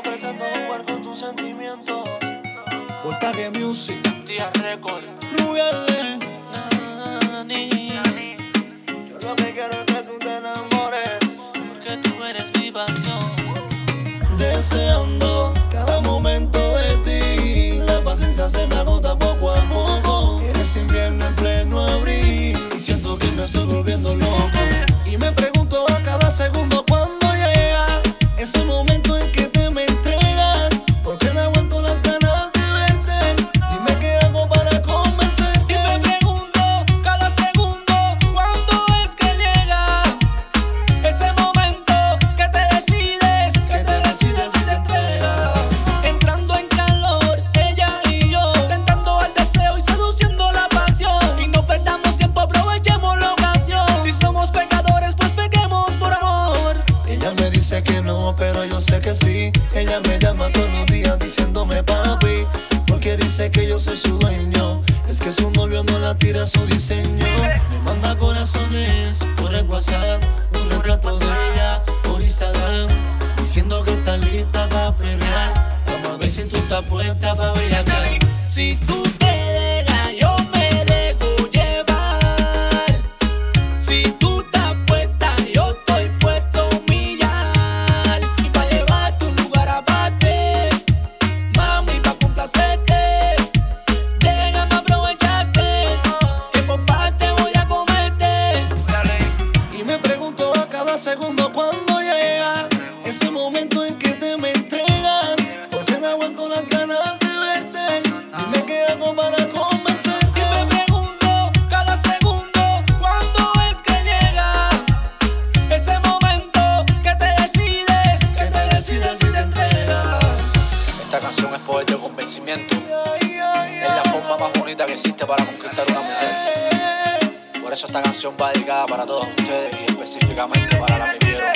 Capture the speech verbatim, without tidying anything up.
no pretendo jugar con tus sentimientos. Voltaje Music, Tía Record, Rubiales. Nani. Yo lo que quiero es que tú te enamores, porque tú eres mi pasión. Deseando cada momento de ti. La paciencia se me agota poco a poco. Eres invierno en pleno abril y siento que me estoy volviendo loco. Y me pregunto a cada segundo cuándo llega ese momento en que te me entregas. Porque no aguanto las ganas de verte. Dime qué hago para convencerte. Y me pregunto cada segundo cuándo es que llega ese momento que te decides, Que te decides y te entregas. entrando en calor, ella y yo, tentando al deseo y seduciendo la pasión. Y no perdamos tiempo, aprovechemos la ocasión. Si somos pecadores, pues pequemos por amor. Ella me dice que no, pero yo sé que sí. Ella me llama todos los días diciéndome papi, porque dice que yo soy su dueño. Es que su novio no la tira su diseño. Me manda corazones por el WhatsApp, un retrato de ella por Instagram, diciendo que está lista para perrear. Vamos a ver si tú estás puesta para bellacar. Si tú te dejas, yo me dejo llevar. Si tú estás puesta, yo estoy puesto a humillar. Y pa' llevarte a un lugar aparte, mami, pa' complacerte. Déjame aprovecharte, que por parte voy a comerte. Y me pregunto a cada segundo cuándo llega ese momento en que te me entregas. Porque no aguanto las ganas de verte. Dime qué hago para Y convencerte. me pregunto cada segundo cuándo es que llega ese momento que te decides, Que te decides y te entregas. Esta canción es poder de convencimiento. Ay, ay, Es la forma más bonita que existe para conquistar una mujer. Por eso esta canción va dedicada para todos ustedes y específicamente para la que quiero.